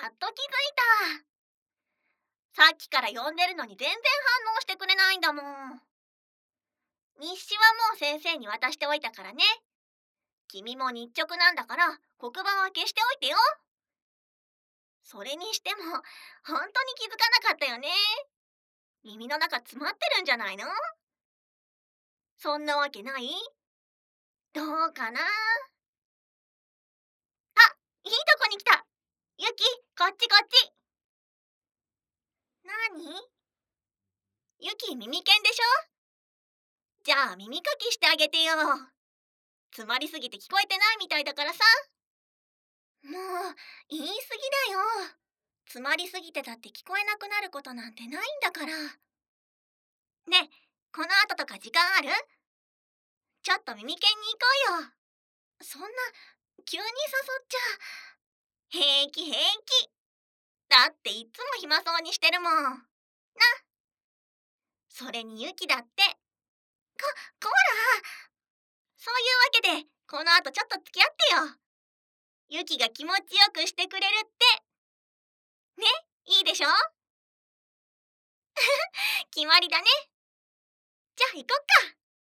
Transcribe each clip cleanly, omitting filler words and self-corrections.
やっと気づいた。さっきから呼んでるのに全然反応してくれないんだもん。日誌はもう先生に渡しておいたからね。君も日直なんだから黒板は消しておいてよ。それにしても本当に気づかなかったよね。耳の中詰まってるんじゃないの？そんなわけない？どうかな？あ、いいとこに来た。ゆき、こっちこっち。なに？ゆき耳犬でしょ？じゃあ耳かきしてあげてよ。詰まりすぎて聞こえてないみたいだからさ。もう言い過ぎだよ。詰まりすぎてたって聞こえなくなることなんてないんだから。ねえ、この後とか時間ある？ちょっと耳犬に行こうよ。そんな急に誘っちゃ。平気平気。だっていつも暇そうにしてるもん。な、それにユキだって。こら、そういうわけでこの後ちょっと付き合ってよ。ユキが気持ちよくしてくれるって。ね、いいでしょ？決まりだね。じゃあ行こっか。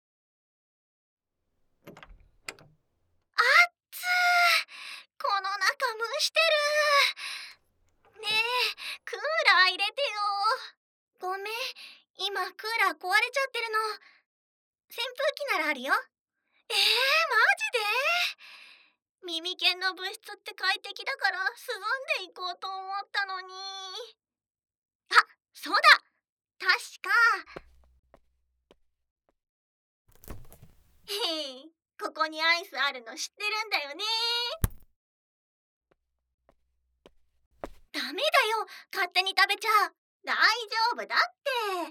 あっつー、この中蒸してる。ねえ、クーラー入れてよ。ごめん、今クーラー壊れちゃってるの。扇風機ならあるよ。マジで？耳犬の物質って快適だから涼んでいこうと思ったのに。あ、そうだ、確か。へえ、ここにアイスあるの知ってるんだよね。ダメだよ、勝手に食べちゃ。大丈夫だって。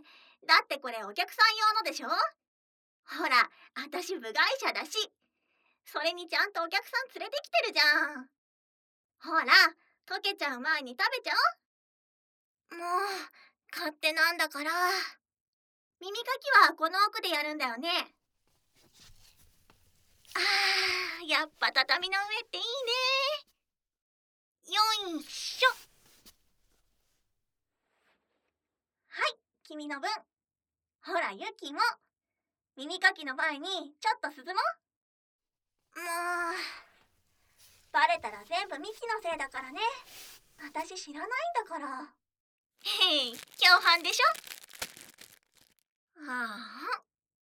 だってこれお客さん用のでしょ。ほら、私部外者だし。それにちゃんとお客さん連れてきてるじゃん。ほら、溶けちゃう前に食べちゃお。もう勝手なんだから。耳かきはこの奥でやるんだよね。やっぱ畳の上っていいね。よいしょ。はい、君の分。ほら、ゆきも耳かきの前にちょっと涼もう。もうバレたら全部ミキのせいだからね。私知らないんだから。へい、共犯でしょ。ああ、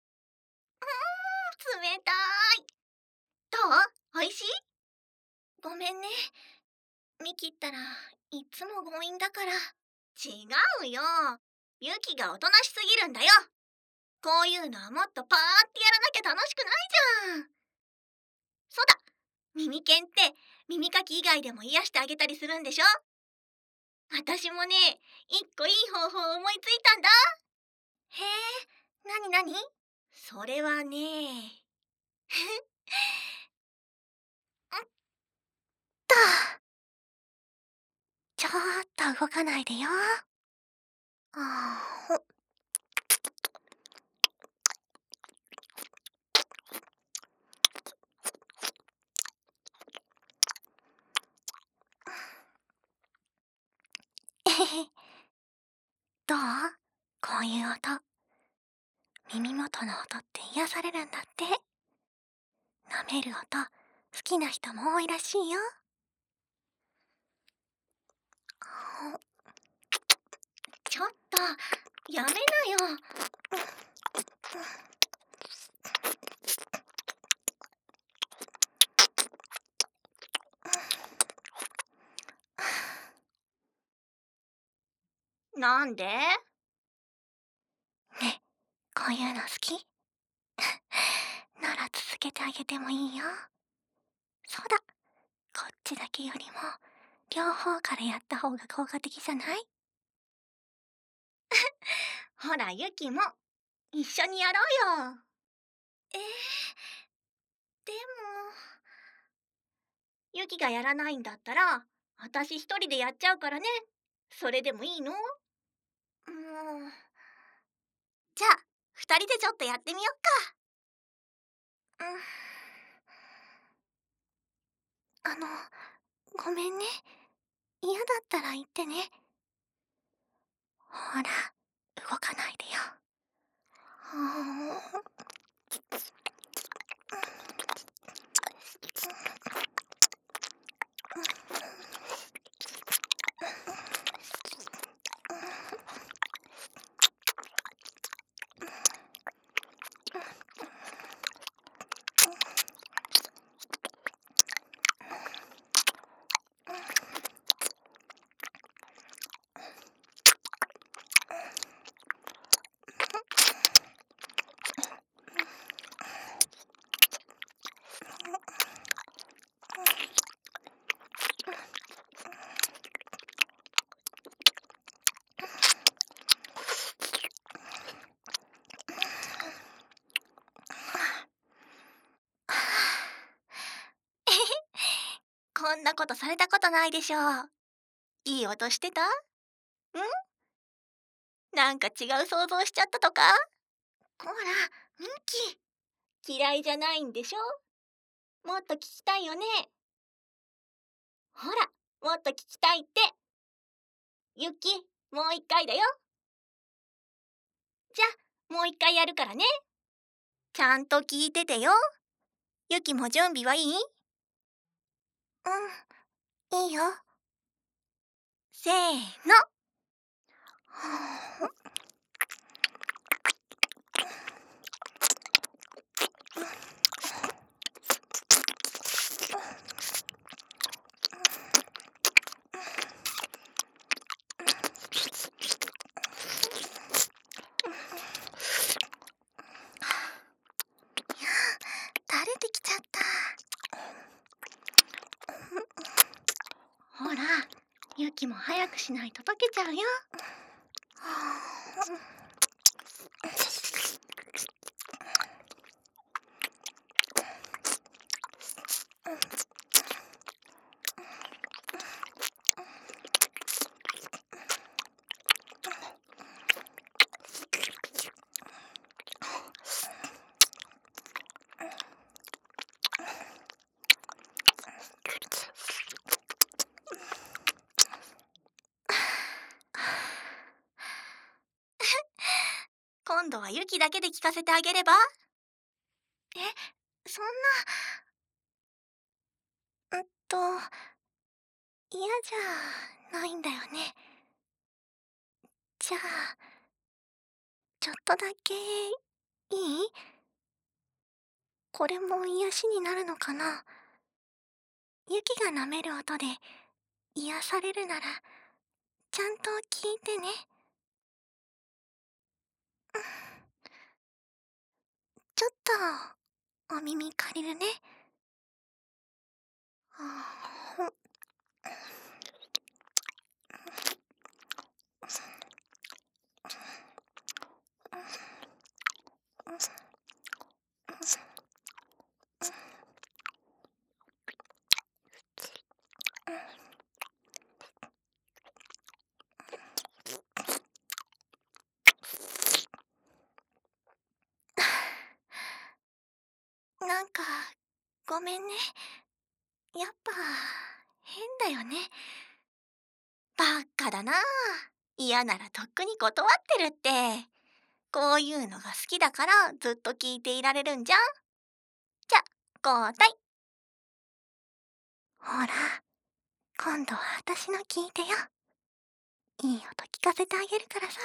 冷たい。どう？おいしい？ごめんね。ミキったらいつも強引だから。違うよ。ユキがおとなしすぎるんだよ。こういうのはもっとパーってやらなきゃ楽しくないじゃん。そうだ、耳犬って耳かき以外でも癒してあげたりするんでしょ？私もね、一個いい方法を思いついたんだ。へえ、なになに？それはね。と、ちょっと動かないでよ。あーほえへへ。どう？こういう音。耳元の音って癒されるんだって。舐める音、好きな人も多いらしいよ。ちょっと、やめなよ。なんで？ね、こういうの好き？なら続けてあげてもいいよ。そうだ、こっちだけよりも両方からやった方が効果的じゃない？ほら、ユキも一緒にやろうよ。でもユキがやらないんだったら私一人でやっちゃうからね。それでもいいの？じゃあ二人でちょっとやってみよっか。あの、ごめんね。 嫌だったら言ってね。ほら、動かないでよ。こんなことされたことないでしょう。いい音してた？なんか違う想像しちゃったとか？こら、ミキ。嫌いじゃないんでしょ？もっと聞きたいよね。ほら、もっと聞きたいって。ユキ、もう一回だよ。じゃあ、もう一回やるからね。ちゃんと聞いててよ。ユキも準備はいい？いいよ。せーの。垂れてきちゃった。ほら、ユキも早くしないと溶けちゃうよ。今度はユキだけで聞かせてあげれば？そんな、嫌じゃないんだよね。じゃあ、ちょっとだけいい？これも癒しになるのかな？ユキが舐める音で癒されるなら、ちゃんと聞いてね。ちょっと、お耳借りるね。なんか、ごめんね。やっぱ、変だよね。ばっかだな。嫌ならとっくに断ってるって。こういうのが好きだからずっと聞いていられるんじゃん。じゃ、交代。ほら、今度は私の聞いてよ。いい音聞かせてあげるからさ。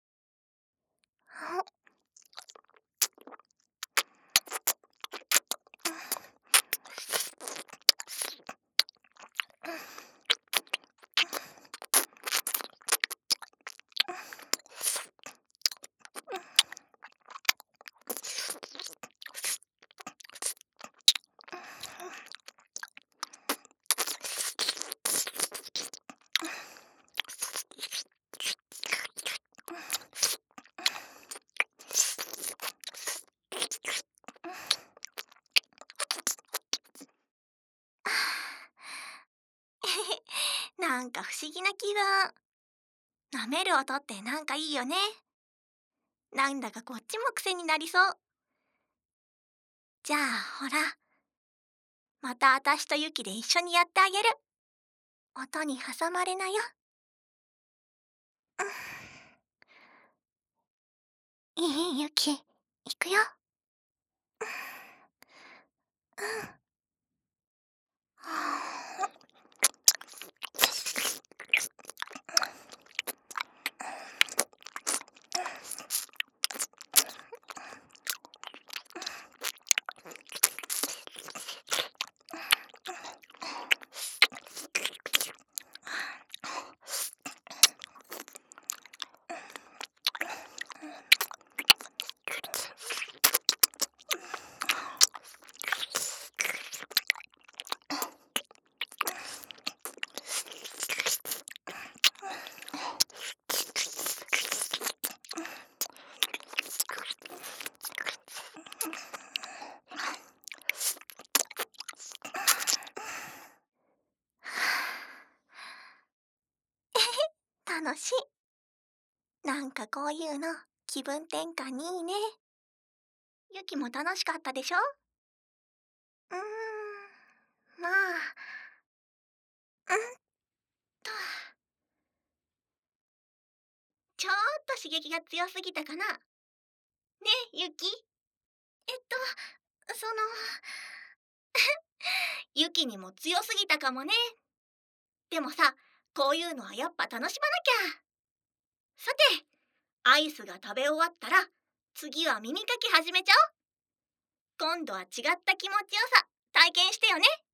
なんか不思議な気分。舐める音ってなんかいいよね。なんだかこっちも癖になりそう。じゃあほら、またあたしとユキで一緒にやってあげる。 音に挟まれなよ。いい、ユキ。行くよ。楽しい。なんかこういうの気分転換にいいね。ユキも楽しかったでしょ？まあ、と、ちょっと刺激が強すぎたかな。ね、ユキ。その、ユキにも強すぎたかもね。でもさ、こういうのはやっぱ楽しまなきゃ。さて、アイスが食べ終わったら、次は耳かき始めちゃおう。今度は違った気持ちよさ体験してよね。